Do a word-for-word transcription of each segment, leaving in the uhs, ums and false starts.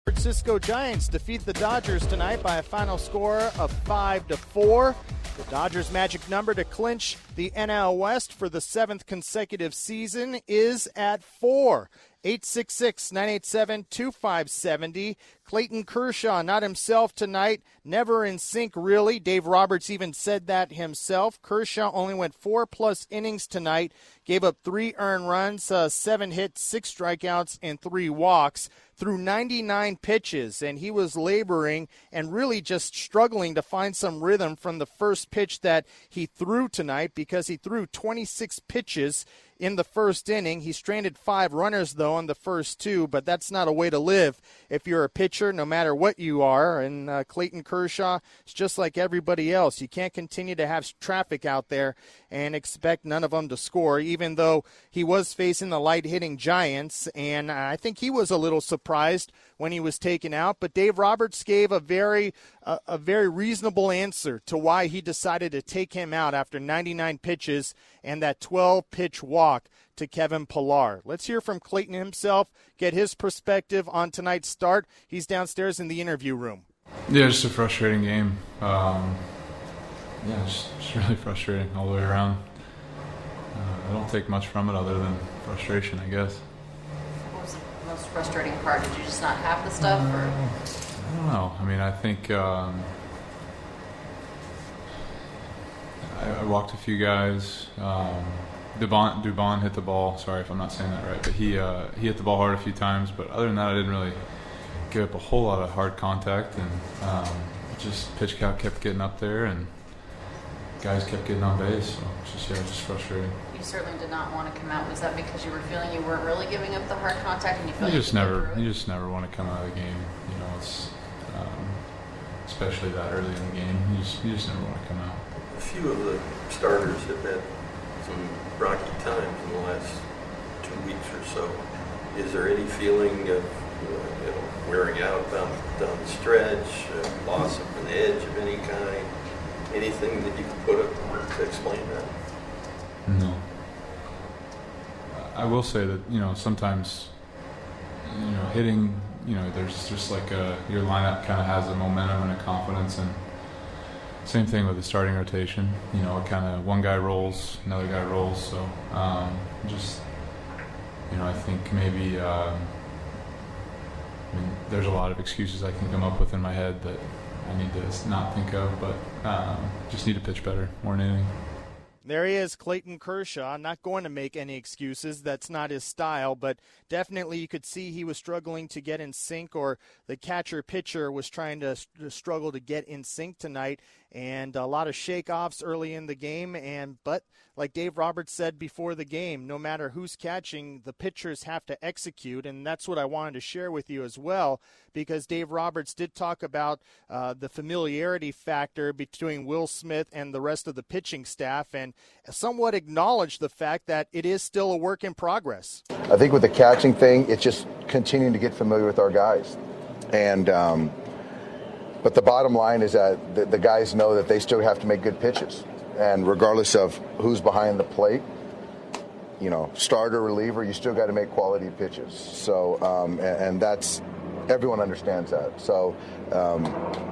Francisco Giants defeat the Dodgers tonight by a final score of five to four. The Dodgers' magic number to clinch the N L West for the seventh consecutive season is at four. eight six six, nine eight seven, two five seven zero. Clayton Kershaw, not himself tonight, never in sync really. Dave Roberts even said that himself. Kershaw only went four-plus innings tonight, gave up three earned runs, uh, seven hits, six strikeouts, and three walks through ninety-nine pitches, and he was laboring and really just struggling to find some rhythm from the first pitch that he threw tonight because he threw twenty-six pitches in the first inning. He stranded five runners, though, on the first two, but that's not a way to live if you're a pitcher, no matter what you are. And uh, Clayton Kershaw is just like everybody else. You can't continue to have traffic out there and expect none of them to score, even though he was facing the light-hitting Giants, and I think he was a little surprised when he was taken out. But Dave Roberts gave a very uh, a very reasonable answer to why he decided to take him out after ninety-nine pitches and that twelve-pitch walk to Kevin Pillar. Let's hear from Clayton himself, get his perspective on tonight's start. He's downstairs in the interview room. Yeah, just a frustrating game. Um, yeah, just, just really frustrating all the way around. Uh, I don't take much from it other than frustration, I guess. What was the most frustrating part? Did you just not have the stuff? Or? I don't know. I mean, I think um, I, I walked a few guys. Um, Dubon, Dubon hit the ball. Sorry if I'm not saying that right, but he uh, he hit the ball hard a few times. But other than that, I didn't really give up a whole lot of hard contact, and um, just pitch count kept getting up there, and guys kept getting on base. So it's just yeah, just frustrating. You certainly did not want to come out. Was that because you were feeling you weren't really giving up the hard contact, and you felt you like just you never you just never want to come out of the game. You know, it's um, especially that early in the game. You just you just never want to come out. A few of the starters have had some rocky times in the last two weeks or so. Is there any feeling of uh, you know, wearing out down, down the stretch, uh, loss of an edge of any kind? Anything that you can put up to explain that? No. I will say that, you know, sometimes, you know, hitting, you know, there's just like a, your lineup kind of has a momentum and a confidence, and same thing with the starting rotation. You know, it kind of, one guy rolls, another guy rolls, so um, just, you know, I think maybe, um, I mean, there's a lot of excuses I can come up with in my head that I need to not think of, but um, just need to pitch better more than anything. There he is, Clayton Kershaw, not going to make any excuses. That's not his style, but definitely you could see he was struggling to get in sync, or the catcher-pitcher was trying to, to struggle to get in sync tonight, and a lot of shake-offs early in the game. And but like Dave Roberts said before the game, no matter who's catching, the pitchers have to execute, and that's what I wanted to share with you as well, because Dave Roberts did talk about uh, the familiarity factor between Will Smith and the rest of the pitching staff, and somewhat acknowledged the fact that it is still a work in progress. I think with the catching thing, it's just continuing to get familiar with our guys. And um, but the bottom line is that the, the guys know that they still have to make good pitches. And regardless of who's behind the plate, you know, starter, reliever, you still got to make quality pitches. So, um, and, and that's, everyone understands that. So um,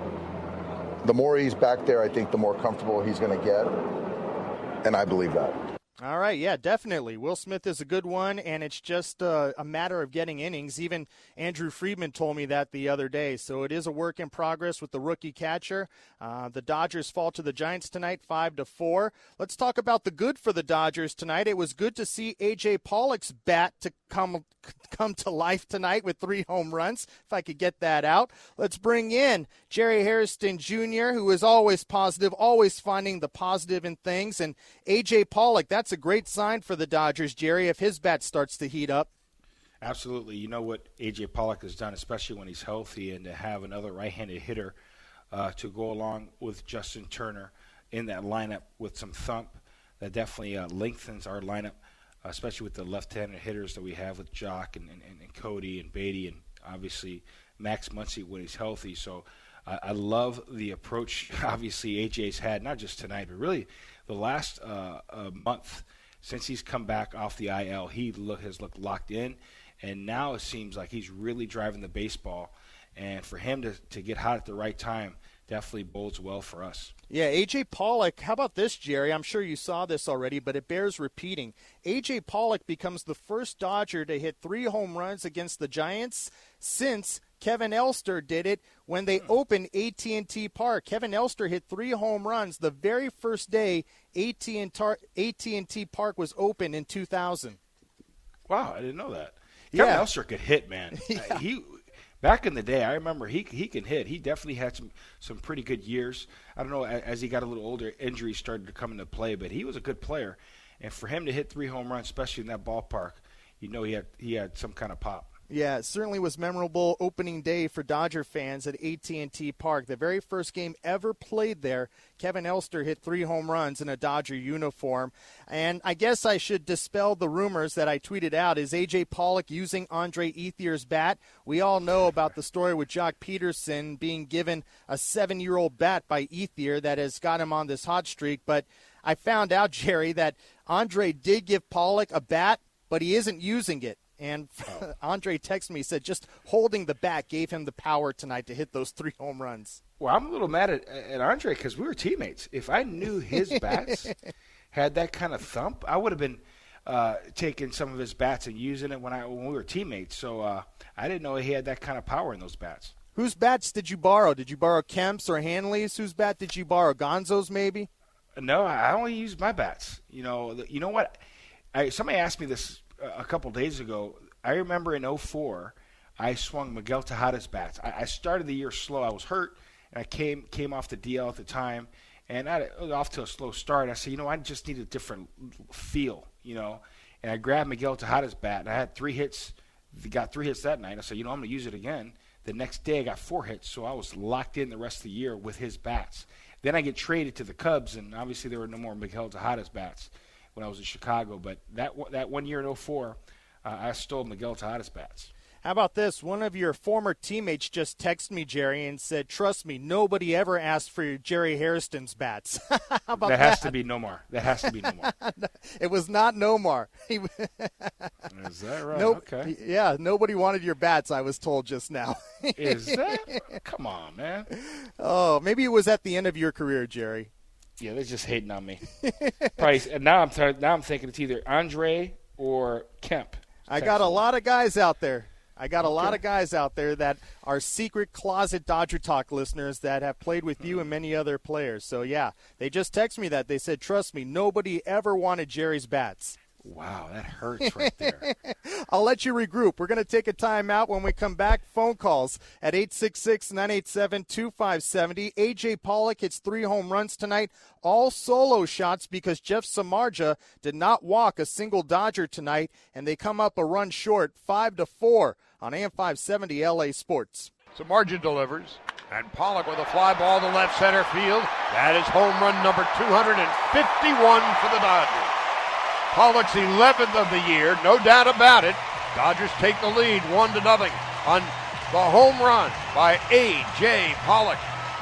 the more he's back there, I think the more comfortable he's going to get. And I believe that. All right, yeah, definitely. Will Smith is a good one, and it's just uh, a matter of getting innings. Even Andrew Friedman told me that the other day. So it is a work in progress with the rookie catcher. Uh, the Dodgers fall to the Giants tonight, five to four. Let's talk about the good for the Dodgers tonight. It was good to see A J Pollock's bat to come come to life tonight with three home runs, if I could get that out. Let's bring in Jerry Hairston Junior, who is always positive, always finding the positive in things. And A J Pollock, that's a great sign for the Dodgers, Jerry, if his bat starts to heat up. Absolutely. You know what A J Pollock has done, especially when he's healthy, and to have another right-handed hitter uh, to go along with Justin Turner in that lineup with some thump, that definitely uh, lengthens our lineup, uh, especially with the left-handed hitters that we have with Jock and, and, and Cody and Beatty, and obviously Max Muncy when he's healthy. So uh, I love the approach, obviously, A J's had, not just tonight, but really the last uh, uh, month since he's come back off the I L. He look, has looked locked in, and now it seems like he's really driving the baseball. And for him to, to get hot at the right time definitely bodes well for us. Yeah, A J. Pollock, how about this, Jerry? I'm sure you saw this already, but it bears repeating. A J. Pollock becomes the first Dodger to hit three home runs against the Giants since Kevin Elster did it when they opened A T and T Park. Kevin Elster hit three home runs the very first day A T and T Park was open in two thousand. Wow, I didn't know that. Yeah. Kevin Elster could hit, man. Yeah. uh, he back in the day, I remember he he can hit. He definitely had some some pretty good years. I don't know, as, as he got a little older, injuries started to come into play, but he was a good player. And for him to hit three home runs, especially in that ballpark, you know he had he had some kind of pop. Yeah, it certainly was memorable opening day for Dodger fans at A T and T Park. The very first game ever played there, Kevin Elster hit three home runs in a Dodger uniform. And I guess I should dispel the rumors that I tweeted out. Is A J. Pollock using Andre Ethier's bat? We all know about the story with Jock Peterson being given a seven-year-old bat by Ethier that has got him on this hot streak. But I found out, Jerry, that Andre did give Pollock a bat, but he isn't using it. And oh. Andre texted me, said just holding the bat gave him the power tonight to hit those three home runs. Well, I'm a little mad at, at Andre because we were teammates. If I knew his bats had that kind of thump, I would have been uh, taking some of his bats and using it when I when we were teammates. So uh, I didn't know he had that kind of power in those bats. Whose bats did you borrow? Did you borrow Kemp's or Hanley's? Whose bat did you borrow? Gonzo's maybe? No, I only use my bats. You know, you know what? I, somebody asked me this a couple days ago. I remember in oh four, I swung Miguel Tejada's bats. I, I started the year slow. I was hurt, and I came came off the D L at the time, and I was off to a slow start. I said, you know, I just need a different feel, you know. And I grabbed Miguel Tejada's bat, and I had three hits. Got three hits that night. I said, you know, I'm going to use it again. The next day, I got four hits, so I was locked in the rest of the year with his bats. Then I get traded to the Cubs, and obviously there were no more Miguel Tejada's bats when I was in Chicago. But that that one year in oh four, uh, I stole Miguel Tejada's bats. How about this? One of your former teammates just texted me, Jerry, and said, trust me, nobody ever asked for Jerry Hairston's bats. How about that? That has to be Nomar. That has to be Nomar. It was not Nomar. Is that right? Nope. Okay. Yeah, nobody wanted your bats, I was told just now. Is that? Come on, man. Oh, maybe it was at the end of your career, Jerry. Yeah, they're just hating on me. Probably, and now I'm th- now I'm thinking it's either Andre or Kemp. I got a lot of guys out there. I got a Okay. lot of guys out there that are secret closet Dodger Talk listeners that have played with you and many other players. So, yeah, they just texted me that. They said, trust me, nobody ever wanted Jerry's bats. Wow, that hurts right there. I'll let you regroup. We're going to take a time out. When we come back, phone calls at eight six six, nine eight seven, two five seven zero. A J. Pollock hits three home runs tonight, all solo shots because Jeff Samardzija did not walk a single Dodger tonight, and they come up a run short, five to four on A M five seventy L A Sports. Samardzija delivers, and Pollock with a fly ball to left center field. That is home run number two hundred fifty-one for the Dodgers. Pollock's eleventh of the year, no doubt about it. Dodgers take the lead one to nothing on the home run by A J. Pollock.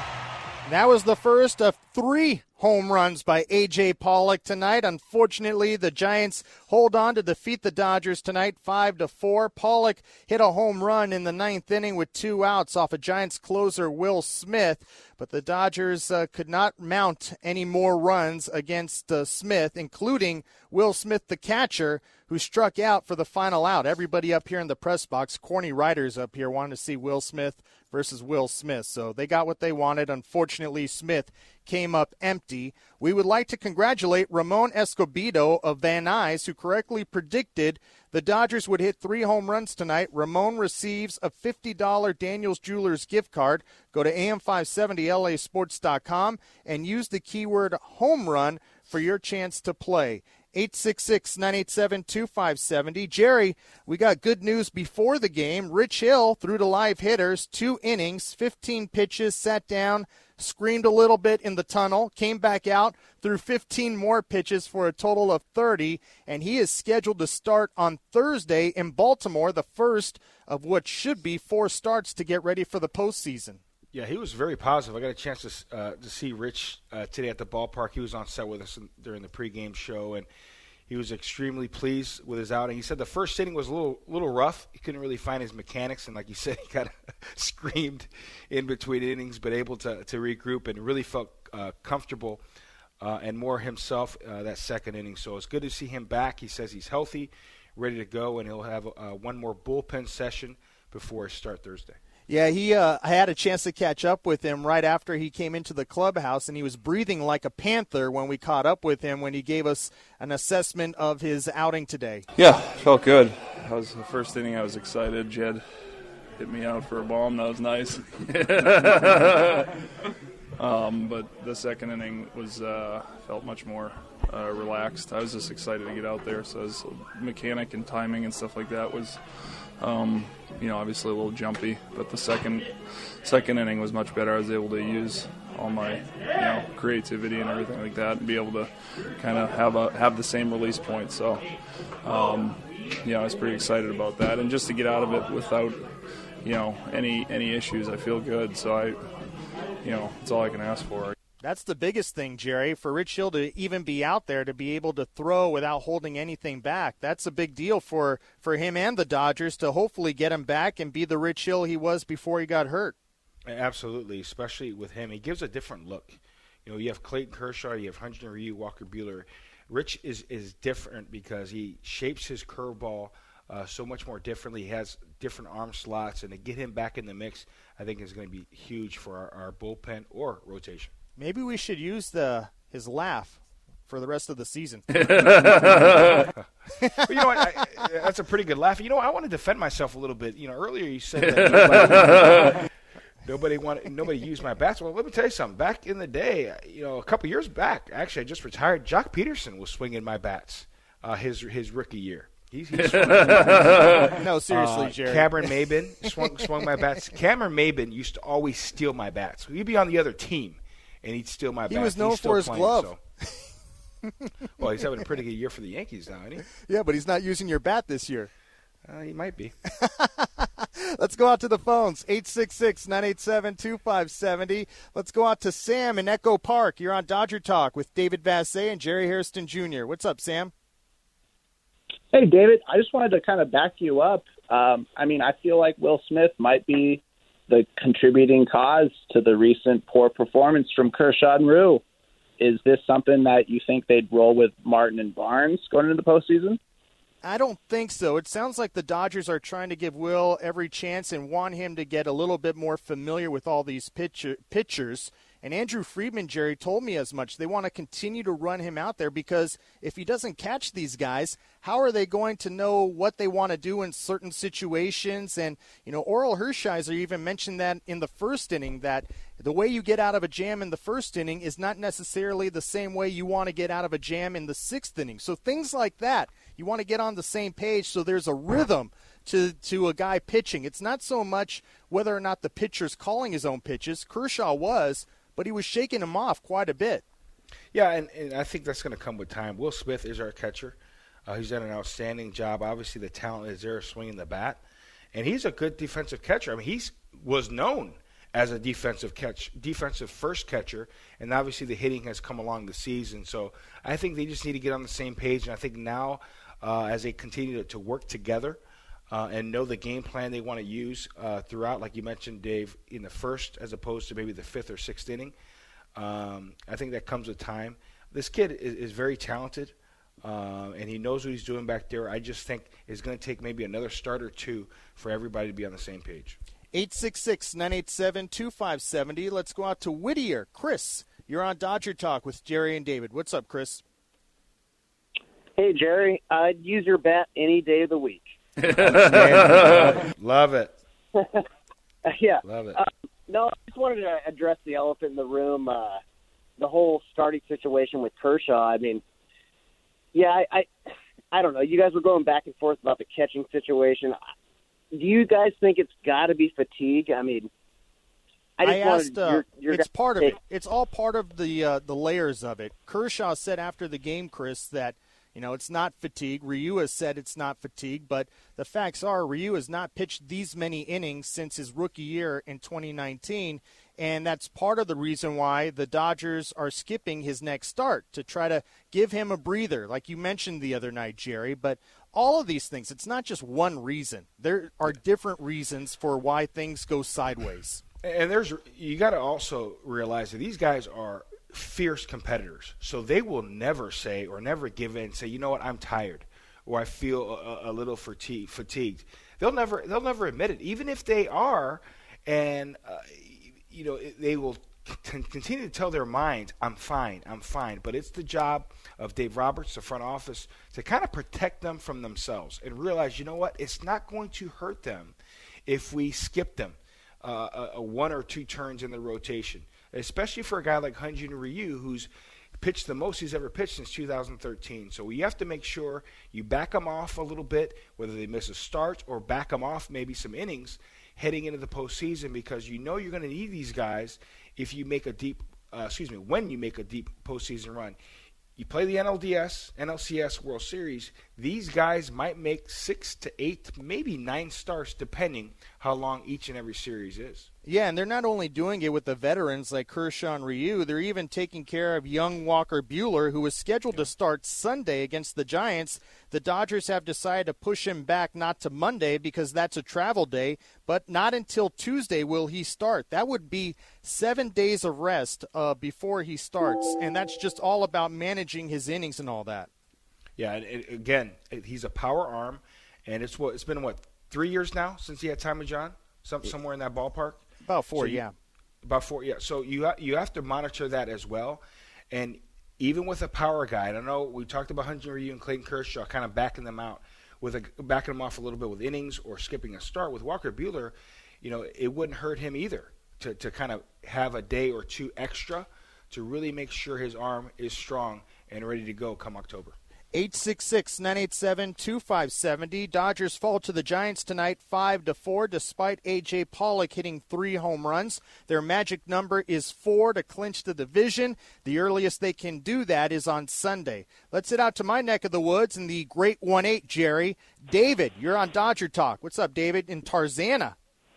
That was the first of three home runs by A J. Pollock tonight. Unfortunately, the Giants hold on to defeat the Dodgers tonight, five to four. Pollock hit a home run in the ninth inning with two outs off of Giants closer Will Smith, but the Dodgers uh, could not mount any more runs against uh, Smith, including Will Smith, the catcher, who struck out for the final out. Everybody up here in the press box, corny writers up here, wanted to see Will Smith versus Will Smith. So they got what they wanted. Unfortunately, Smith came up empty. We would like to congratulate Ramon Escobedo of Van Nuys, who correctly predicted the Dodgers would hit three home runs tonight. Ramon receives a fifty dollars Daniels Jewelers gift card. Go to A M five seventy L A sports dot com and use the keyword home run for your chance to play. eight six six, nine eight seven, two five seven zero. Jerry, we got good news before the game. Rich Hill threw to live hitters, two innings, fifteen pitches, sat down, screamed a little bit in the tunnel, came back out, threw fifteen more pitches for a total of thirty, and he is scheduled to start on Thursday in Baltimore, the first of what should be four starts to get ready for the postseason. Yeah, he was very positive. I got a chance to uh, to see Rich uh, today at the ballpark. He was on set with us in, during the pregame show, and he was extremely pleased with his outing. He said the first inning was a little little rough. He couldn't really find his mechanics, and like you said, he kind of screamed in between innings, but able to, to regroup and really felt uh, comfortable uh, and more himself uh, that second inning. So it's good to see him back. He says he's healthy, ready to go, and he'll have uh, one more bullpen session before his start Thursday. Yeah, he. Uh, I had a chance to catch up with him right after he came into the clubhouse, and he was breathing like a panther when we caught up with him when he gave us an assessment of his outing today. Yeah, felt good. That was the first inning. I was excited. Jed hit me out for a bomb. That was nice. um, but the second inning was uh, felt much more uh, relaxed. I was just excited to get out there. So his mechanic and timing and stuff like that was. Um, you know, obviously a little jumpy, but the second second inning was much better. I was able to use all my, you know, creativity and everything like that, and be able to kind of have a have the same release point. So, um, you know, I was pretty excited about that, and just to get out of it without, you know, any any issues, I feel good. So I, you know, that's all I can ask for. That's the biggest thing, Jerry, for Rich Hill to even be out there, to be able to throw without holding anything back. That's a big deal for, for him and the Dodgers to hopefully get him back and be the Rich Hill he was before he got hurt. Absolutely, especially with him. He gives a different look. You know, you have Clayton Kershaw, you have Hyun-Jin Ryu, Walker Buehler. Rich is, is different because he shapes his curveball uh, so much more differently. He has different arm slots, and to get him back in the mix, I think is going to be huge for our, our bullpen or rotation. Maybe we should use the his laugh for the rest of the season. Well, you know what? I, that's a pretty good laugh. You know, I want to defend myself a little bit. You know, earlier you said that nobody, nobody wanted, nobody used my bats. Well, let me tell you something. Back in the day, you know, a couple years back, actually, I just retired. Jock Peterson was swinging my bats uh, his his rookie year. He's, he's no, seriously, uh, Jerry. Cameron Maybin swung, swung my bats. Cameron Maybin used to always steal my bats. He'd be on the other team. And he'd steal my bat. He was known he's for his playing, glove. So. Well, he's having a pretty good year for the Yankees now, isn't he? Yeah, but he's not using your bat this year. Uh, he might be. Let's go out to the phones, eight six six, nine eight seven, two five seven zero. Let's go out to Sam in Echo Park. You're on Dodger Talk with David Vassegh and Jerry Hairston Junior What's up, Sam? Hey, David, I just wanted to kind of back you up. Um, I mean, I feel like Will Smith might be the contributing cause to the recent poor performance from Kershaw and Ryu. Is this something that you think they'd roll with Martin and Barnes going into the postseason? I don't think so. It sounds like the Dodgers are trying to give Will every chance and want him to get a little bit more familiar with all these pitcher, pitchers. And Andrew Friedman, Jerry, told me as much. They want to continue to run him out there because if he doesn't catch these guys, how are they going to know what they want to do in certain situations? And, you know, Oral Hershiser even mentioned that in the first inning, that the way you get out of a jam in the first inning is not necessarily the same way you want to get out of a jam in the sixth inning. So things like that, you want to get on the same page so there's a rhythm to, to a guy pitching. It's not so much whether or not the pitcher's calling his own pitches. Kershaw was, but he was shaking him off quite a bit. Yeah, and, and I think that's going to come with time. Will Smith is our catcher. Uh, he's done an outstanding job. Obviously, the talent is there swinging the bat. And he's a good defensive catcher. I mean, he was known as a defensive catch, defensive first catcher, and obviously the hitting has come along the season. So I think they just need to get on the same page. And I think now, uh, as they continue to, to work together, Uh, and know the game plan they want to use uh, throughout, like you mentioned, Dave, in the first as opposed to maybe the fifth or sixth inning. Um, I think that comes with time. This kid is, is very talented, uh, and he knows what he's doing back there. I just think it's going to take maybe another start or two for everybody to be on the same page. eight six six, nine eight seven, two five seven zero. Let's go out to Whittier. Chris, you're on Dodger Talk with Jerry and David. What's up, Chris? Hey, Jerry. I'd use your bat any day of the week. Love it. yeah. Love it. Uh, no, I just wanted to address the elephant in the room, uh, the whole starting situation with Kershaw. I mean, yeah, I, I, I don't know. You guys were going back and forth about the catching situation. Do you guys think it's got to be fatigue? I mean, I just I wanted asked, uh, your, your it's part of take. it. It's all part of the uh, the layers of it. Kershaw said after the game, Chris, that you know it's not fatigue. Ryu has said it's not fatigue, but the facts are Ryu has not pitched these many innings since his rookie year in twenty nineteen, And that's part of the reason why the Dodgers are skipping his next start, to try to give him a breather, like you mentioned the other night, Jerry. But all of these things, it's not just one reason. There are different reasons for why things go sideways. And there's you got to also realize that these guys are fierce competitors. So they will never say or never give in and say, you know what, I'm tired or I feel a, a little fatigue, fatigued. They'll never they'll never admit it, even if they are, and uh, you know they will c- continue to tell their mind, I'm fine, I'm fine. But it's the job of Dave Roberts, the front office, to kind of protect them from themselves and realize, you know what, it's not going to hurt them if we skip them uh, a, a one or two turns in the rotation, especially for a guy like Hyun-Jin Ryu, who's pitched the most he's ever pitched since two thousand thirteen. So you have to make sure you back them off a little bit, whether they miss a start or back them off maybe some innings heading into the postseason, because you know you're going to need these guys if you make a deep, uh, excuse me, when you make a deep postseason run. You play the N L D S, N L C S World Series, these guys might make six to eight, maybe nine starts, depending how long each and every series is. Yeah, and they're not only doing it with the veterans like Kershaw and Ryu, they're even taking care of young Walker Buehler, who was scheduled to start Sunday against the Giants. The Dodgers have decided to push him back not to Monday because that's a travel day, but not until Tuesday will he start. That would be seven days of rest uh, before he starts, and that's just all about managing his innings and all that. Yeah, and, and again, he's a power arm, and it's what it's been, what, three years now since he had Tommy John? Some, somewhere in that ballpark? About four, so you, yeah. About four, yeah. So you ha- you have to monitor that as well. And even with a power guy, I don't know, we talked about Hyun-Jin Ryu and Clayton Kershaw kind of backing them out, with a, backing them off a little bit with innings or skipping a start. With Walker Buehler, you know, it wouldn't hurt him either to, to kind of have a day or two extra to really make sure his arm is strong and ready to go come October. eight six six, nine eight seven, two five seven zero. Dodgers fall to the Giants tonight five to four despite A J Pollock hitting three home runs. Their magic number is four to clinch the division. The earliest they can do that is on Sunday. Let's head out to my neck of the woods in the Great one eight, Jerry. David, you're on Dodger Talk. What's up, David, in Tarzana?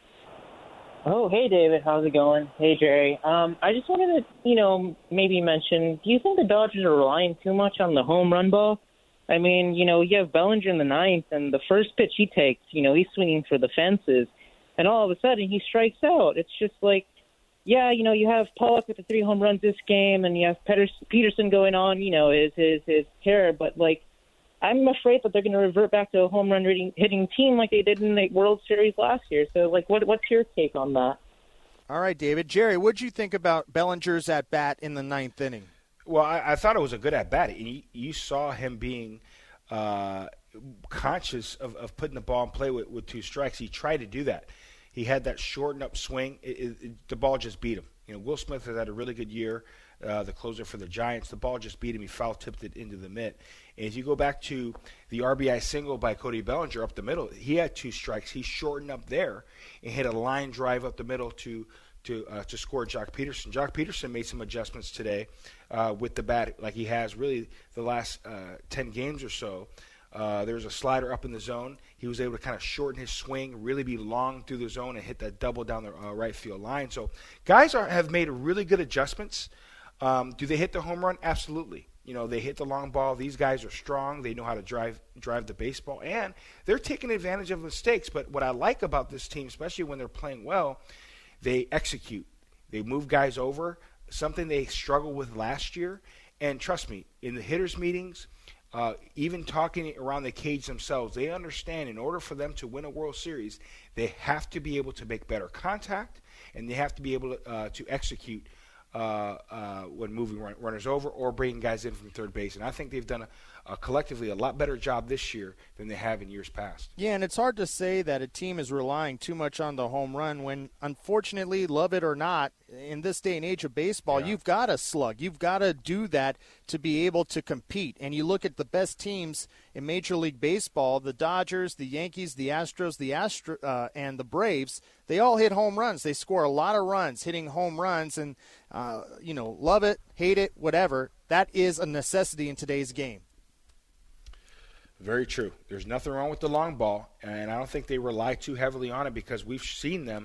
Oh, hey, David. How's it going? Hey, Jerry. Um, I just wanted to, you know, maybe mention, do you think the Dodgers are relying too much on the home run ball? I mean, you know, you have Bellinger in the ninth, and the first pitch he takes, you know, he's swinging for the fences, and all of a sudden he strikes out. It's just like, yeah, you know, you have Pollock with the three home runs this game, and you have Peterson going on, you know, his, his, his tear, but, like, I'm afraid that they're going to revert back to a home run hitting, hitting team like they did in the World Series last year. So, like, what what's your take on that? All right, David. Jerry, what did you think about Bellinger's at-bat in the ninth inning? Well, I, I thought it was a good at-bat. You, you saw him being uh, conscious of, of putting the ball in play with, with two strikes. He tried to do that. He had that shortened-up swing. It, it, it, the ball just beat him. You know, Will Smith has had a really good year, uh, the closer for the Giants. The ball just beat him. He foul-tipped it into the mitt. And if you go back to the R B I single by Cody Bellinger up the middle, he had two strikes. He shortened up there and hit a line drive up the middle to to uh, to score Jock Peterson. Jock Peterson made some adjustments today uh, with the bat, like he has really the last uh, ten games or so. Uh, there was a slider up in the zone. He was able to kind of shorten his swing, really be long through the zone, and hit that double down the uh, right field line. So guys are, have made really good adjustments. Um, do they hit the home run? Absolutely. You know, they hit the long ball. These guys are strong. They know how to drive drive the baseball, and they're taking advantage of mistakes. But what I like about this team, especially when they're playing well, they execute. They move guys over, something they struggled with last year. And trust me, in the hitters' meetings, uh, even talking around the cage themselves, they understand in order for them to win a World Series, they have to be able to make better contact, and they have to be able to, uh, to execute Uh, uh, when moving run- runners over or bringing guys in from third base. And I think they've done a, a collectively a lot better job this year than they have in years past. Yeah, and it's hard to say that a team is relying too much on the home run when, unfortunately, love it or not, in this day and age of baseball, yeah. you've got to slug. You've got to do that to be able to compete. And you look at the best teams in Major League Baseball, the Dodgers, the Yankees, the Astros, the Astro, uh, and the Braves, they all hit home runs. They score a lot of runs, hitting home runs. And, uh, you know, love it, hate it, whatever, that is a necessity in today's game. Very true. There's nothing wrong with the long ball, and I don't think they rely too heavily on it because we've seen them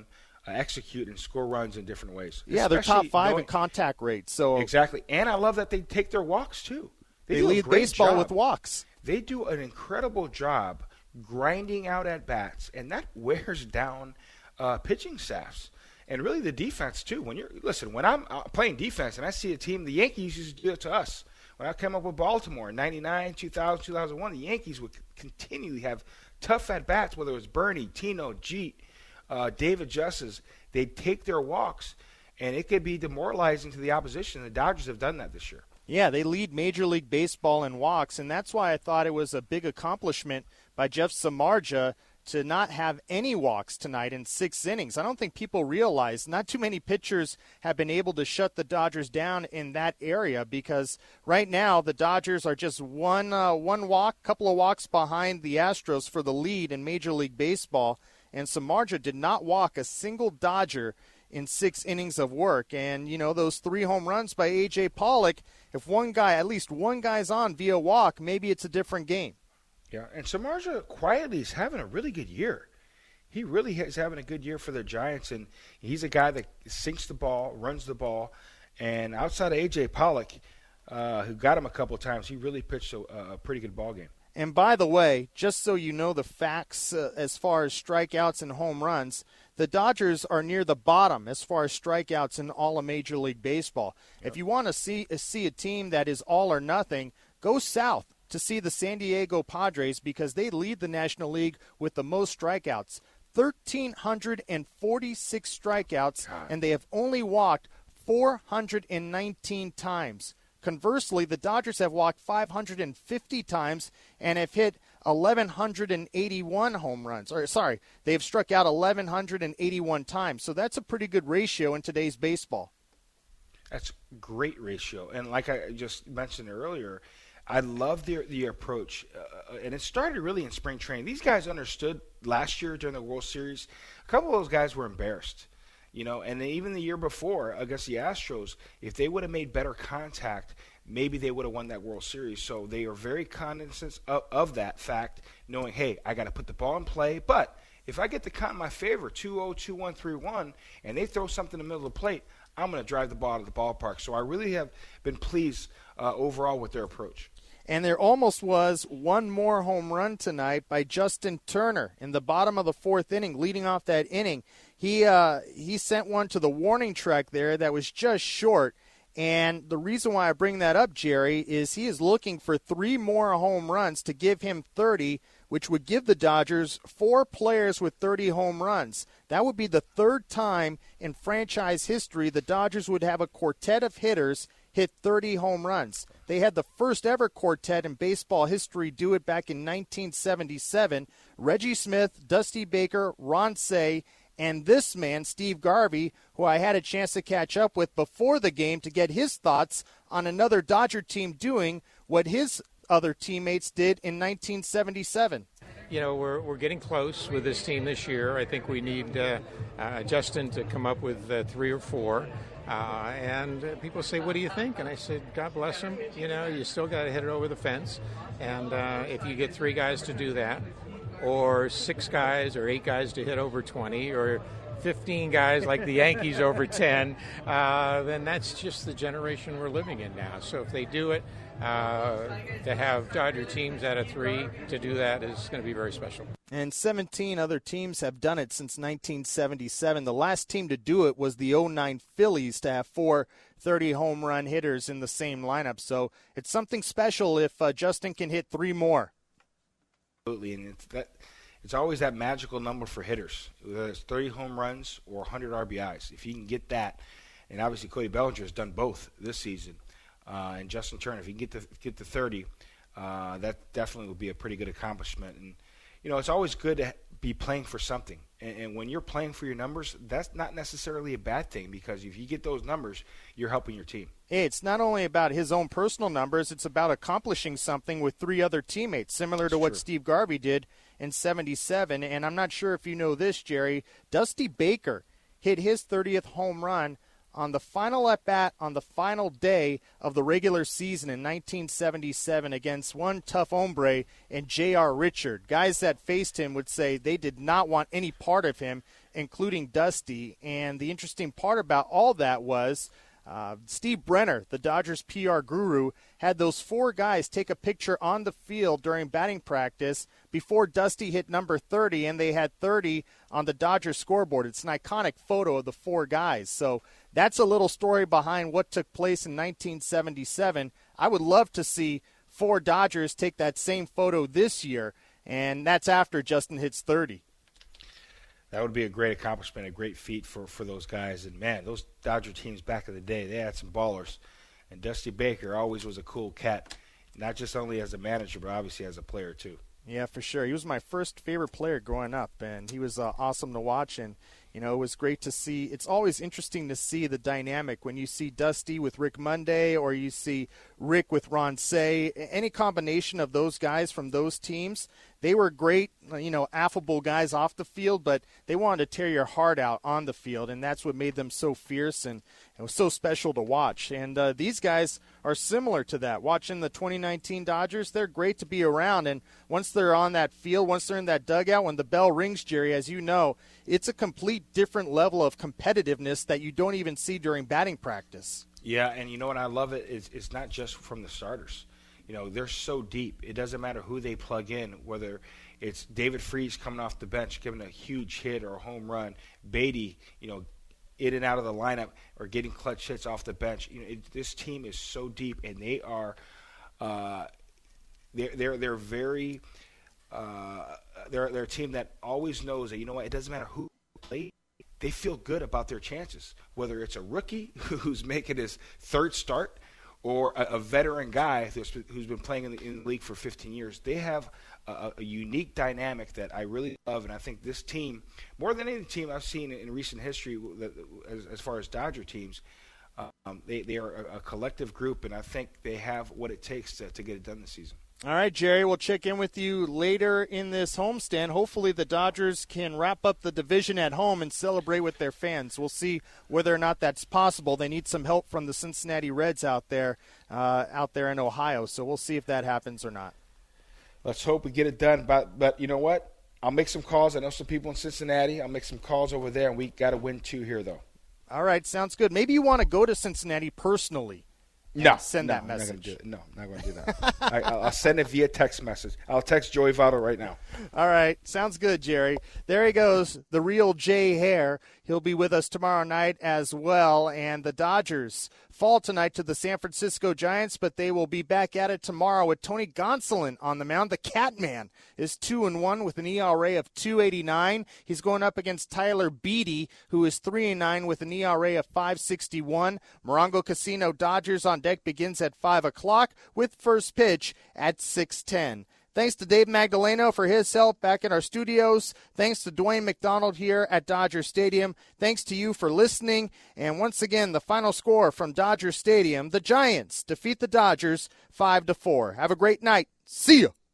uh, execute and score runs in different ways. Yeah, they're top Especially five knowing, in contact rate. So exactly, and I love that they take their walks too. They, they do lead a great baseball job. with walks. They do an incredible job grinding out at bats, and that wears down uh, pitching staffs and really the defense too. When you're listen, when I'm uh, playing defense and I see a team, the Yankees used to do it to us. When I came up with Baltimore in ninety-nine, two thousand, two thousand one, the Yankees would continually have tough at bats, whether it was Bernie, Tino, Jeet, uh, David Justice. They'd take their walks, and it could be demoralizing to the opposition. The Dodgers have done that this year. Yeah, they lead Major League Baseball in walks, and that's why I thought it was a big accomplishment by Jeff Samardzija to not have any walks tonight in six innings. I don't think people realize not too many pitchers have been able to shut the Dodgers down in that area, because right now the Dodgers are just one uh, one walk, couple of walks behind the Astros for the lead in Major League Baseball, and Samardzija did not walk a single Dodger in six innings of work. And, you know, those three home runs by A J. Pollock, if one guy, at least one guy's on via walk, maybe it's a different game. Yeah, and Samardzija quietly is having a really good year. He really is having a good year for the Giants, and he's a guy that sinks the ball, runs the ball, and outside of A J. Pollock, uh, who got him a couple of times, he really pitched a, a pretty good ball game. And by the way, just so you know the facts uh, as far as strikeouts and home runs, the Dodgers are near the bottom as far as strikeouts in all of Major League Baseball. Yep. If you want to see, see a team that is all or nothing, go south to see the San Diego Padres, because they lead the National League with the most strikeouts, one thousand three hundred forty-six strikeouts, God. And they have only walked four hundred nineteen times. Conversely, the Dodgers have walked five hundred fifty times and have hit one thousand one hundred eighty-one home runs. Or sorry, they have struck out one thousand one hundred eighty-one times. So that's a pretty good ratio in today's baseball. That's a great ratio. And like I just mentioned earlier, I love the the approach, uh, and it started really in spring training. These guys understood last year during the World Series. A couple of those guys were embarrassed, you know, and even the year before against the Astros, if they would have made better contact, maybe they would have won that World Series. So they are very cognizant of, of that fact, knowing, hey, I got to put the ball in play. But if I get the count in my favor, two oh, two one, three one, and they throw something in the middle of the plate, I'm going to drive the ball out of the ballpark. So I really have been pleased uh, overall with their approach. And there almost was one more home run tonight by Justin Turner in the bottom of the fourth inning, leading off that inning. He uh, he sent one to the warning track there that was just short. And the reason why I bring that up, Jerry, is he is looking for three more home runs to give him thirty, which would give the Dodgers four players with thirty home runs. That would be the third time in franchise history the Dodgers would have a quartet of hitters hit thirty home runs. They had the first ever quartet in baseball history do it back in nineteen seventy-seven. Reggie Smith, Dusty Baker, Ron Cey, and this man, Steve Garvey, who I had a chance to catch up with before the game to get his thoughts on another Dodger team doing what his other teammates did in nineteen seventy-seven. You know, we're we're getting close with this team this year. I think we need uh, uh, Justin to come up with uh, three or four. Uh, and uh, people say, what do you think? And I said, God bless him. You know, you still got to hit it over the fence. And uh, if you get three guys to do that, or six guys or eight guys to hit over twenty, or fifteen guys like the Yankees over ten, uh, then that's just the generation we're living in now. So if they do it, uh, to have Dodger teams out of three to do that is going to be very special. And seventeen other teams have done it since nineteen seventy-seven. The last team to do it was the oh nine Phillies, to have four thirty home run hitters in the same lineup. So it's something special if uh, Justin can hit three more. Absolutely, and it's that. It's always that magical number for hitters, whether it's thirty home runs or one hundred R B Is. If you can get that, and obviously Cody Bellinger has done both this season, uh, and Justin Turner, if he can get the get the thirty, uh, that definitely would be a pretty good accomplishment. And you know, it's always good to be playing for something. And, and when you're playing for your numbers, that's not necessarily a bad thing, because if you get those numbers, you're helping your team. Hey, it's not only about his own personal numbers, it's about accomplishing something with three other teammates, similar that's to what true. Steve Garvey did in seventy-seven. And I'm not sure if you know this, Jerry, Dusty Baker hit his thirtieth home run on the final at-bat on the final day of the regular season in nineteen seventy-seven against one tough hombre in J R Richard. Guys that faced him would say they did not want any part of him including Dusty. And the interesting part about all that was uh, Steve Brenner, the Dodgers P R guru, had those four guys take a picture on the field during batting practice before Dusty hit number thirty, and they had thirty on the Dodgers scoreboard. It's an iconic photo of the four guys. So that's a little story behind what took place in nineteen seventy-seven. I would love to see four Dodgers take that same photo this year, and that's after Justin hits thirty. That would be a great accomplishment, a great feat for, for those guys. And, man, those Dodger teams back in the day, they had some ballers. And Dusty Baker always was a cool cat, not just only as a manager, but obviously as a player too. Yeah, for sure. He was my first favorite player growing up, and he was uh, awesome to watch. And, you know, it was great to see. It's always interesting to see the dynamic when you see Dusty with Rick Monday or you see Rick with Ron Cey. Any combination of those guys from those teams, they were great, you know, affable guys off the field, but they wanted to tear your heart out on the field, and that's what made them so fierce and it was so special to watch. And uh, these guys are similar to that. Watching the twenty nineteen Dodgers, they're great to be around, and once they're on that field, once they're in that dugout, when the bell rings, Jerry, as you know, it's a complete different level of competitiveness that you don't even see during batting practice. Yeah, and you know what I love it is it's not just from the starters. You know, they're so deep. It doesn't matter who they plug in, whether it's David Freese coming off the bench, giving a huge hit or a home run, Beatty, you know, in and out of the lineup or getting clutch hits off the bench. You know, it, this team is so deep, and they are uh, they're they're they're very uh, they're they're a team that always knows that, you know what, it doesn't matter who plays. They feel good about their chances, whether it's a rookie who's making his third start or a, a veteran guy who's, who's been playing in the, in the league for fifteen years. They have a, a unique dynamic that I really love, and I think this team, more than any team I've seen in recent history that, as, as far as Dodger teams, um, they, they are a, a collective group, and I think they have what it takes to, to get it done this season. All right, Jerry, we'll check in with you later in this homestand. Hopefully the Dodgers can wrap up the division at home and celebrate with their fans. We'll see whether or not that's possible. They need some help from the Cincinnati Reds out there, uh, out there in Ohio, so we'll see if that happens or not. Let's hope we get it done. But, but you know what? I'll make some calls. I know some people in Cincinnati. I'll make some calls over there, and we got to win two here, though. All right, sounds good. Maybe you want to go to Cincinnati personally. No, send no, that I'm not message. gonna do it. No, I'm not going to do that. I, I'll send it via text message. I'll text Joey Votto right now. All right, sounds good, Jerry. There he goes, the real Jay Hare. He'll be with us tomorrow night as well. And the Dodgers fall tonight to the San Francisco Giants, but they will be back at it tomorrow with Tony Gonsolin on the mound. The Catman is two and one with an E R A of two eighty-nine. He's going up against Tyler Beede, who is three and nine with an E R A of five sixty-one. Morongo Casino Dodgers on deck begins at five o'clock with first pitch at six ten. Thanks to Dave Magdaleno for his help back in our studios. Thanks to Dwayne McDonald here at Dodger Stadium. Thanks to you for listening. And once again, the final score from Dodger Stadium, the Giants defeat the Dodgers five to four. Have a great night. See ya.